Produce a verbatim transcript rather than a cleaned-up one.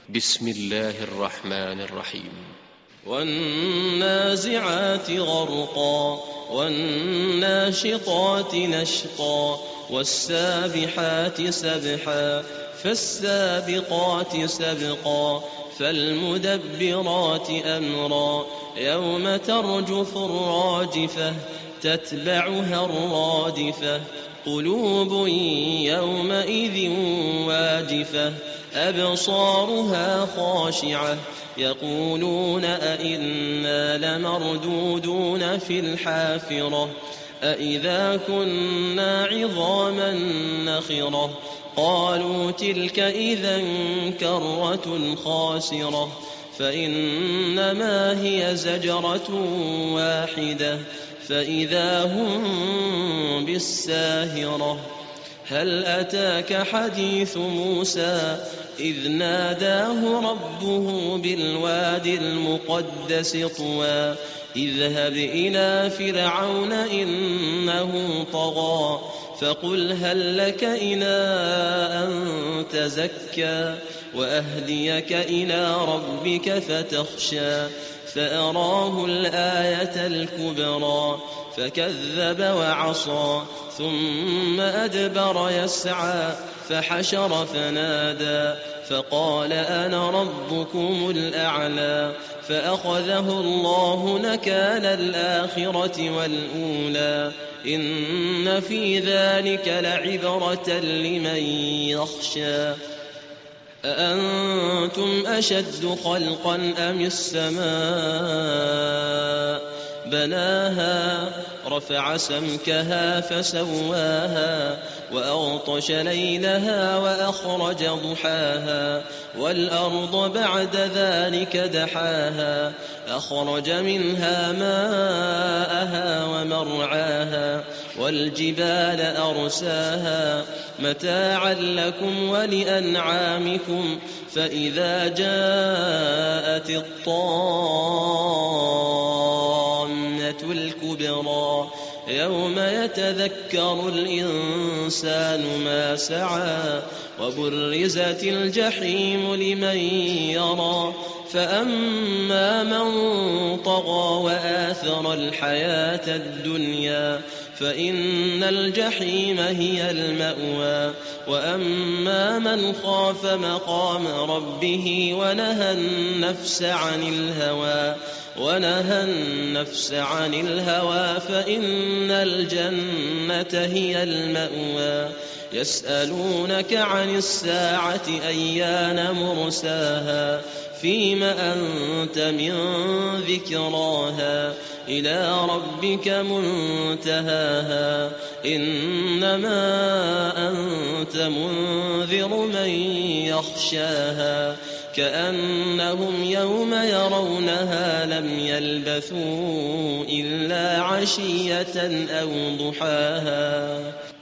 بسم الله الرحمن الرحيم. والنازعات غرقا والناشطات نشطا والسابحات سبحا فالسابقات سبقا فالمدبرات أمرا يوم ترجف الراجفة تتبعها الرادفة قلوب يومئذ واجفة أبصارها خاشعة يقولون أئنا لمردودون في الحافرة أئذا كنا عظاما نخرة قالوا تلك إذا كرة خاسرة فإنما هي زجرة واحدة فإذا هم بالساهرة هل أتاك حديث موسى إذ ناداه ربه بالواد المقدس طوى اذهب إلى فرعون إنه طغى فقل هل لك إلى أن تزكى وأهديك إلى ربك فتخشى فأراه الآية الكبرى فكذب وعصى ثم أدبر يسعى فحشر فنادى فقال أنا ربكم الأعلى فأخذه الله نكال الآخرة والأولى إن في ذلك لعبرة لمن يخشى أأنتم أشد خلقا أم السماء بناها رفع سمكها فسواها وأغطش ليلها وأخرج ضحاها والأرض بعد ذلك دحاها أخرج منها ماءها ومرعاها والجبال أرساها متاعا لكم ولأنعامكم فإذا جاءت الطامة الكبرى يوم يتذكر الإنسان ما سعى وبرزت الجحيم لمن يرى فأما من طغى وآثر الحياة الدنيا فإن الجحيم هي المأوى وأما من خاف مقام ربه ونهى النفس عن الهوى ونهى النفس عن الهوى فإن الجنة هي المأوى يسألونك عن الساعة أيان مرساها فيم أنت من ذكراها إلى ربك منتهاها إنما أنت منذر من يخشاها كأنهم يوم يرونها لم يلبثوا إلا عشية أو ضحاها.